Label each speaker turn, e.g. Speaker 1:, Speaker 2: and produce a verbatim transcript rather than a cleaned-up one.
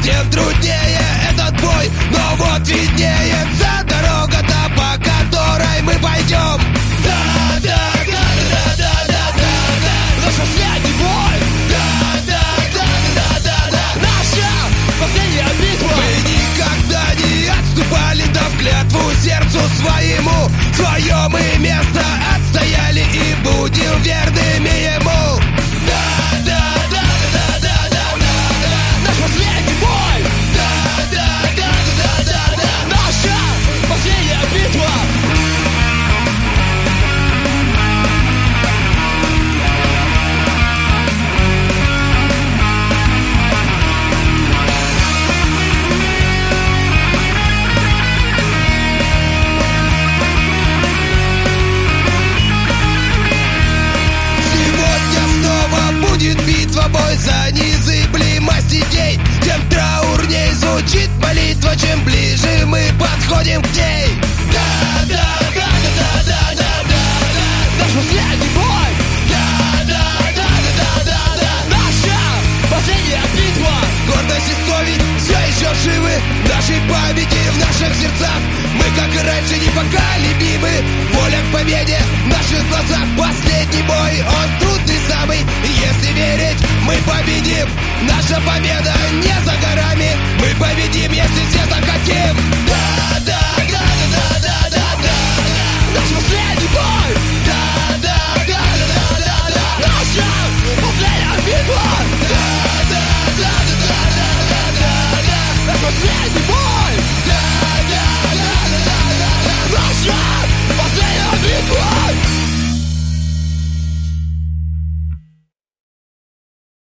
Speaker 1: тем труднее этот бой. Но вот виднеется дорога-то, по которой мы пойдем. Да, да, да, да, да, да, да, да. Наш последний бой. Да, да, да, да, да, да. Наша последняя битва. Мы никогда не отступали, дав клятву сердцу своему. Свое мы место отстояли и будем верными ему. Да, да, да, да, да, да, да, да. Наш последний бой. Да, да, да, да, да, да. Наша последняя битва. Будет битва, бой за незыблемость идей. Тем траурней звучит молитва, чем ближе мы подходим к ней. Да, да, да, да, да, да, да, да. Наш последний бой. Да, да, да, да, да, да, да. Наша последняя битва. Гордость и совесть все еще живы в нашей памяти, в наших сердцах. Мы, как и раньше, непоколебимы. Воля к победе в наших глазах. Последний бой, он трудный самый. И если верить, мы победим. Наша победа не за горами. Мы победим, если все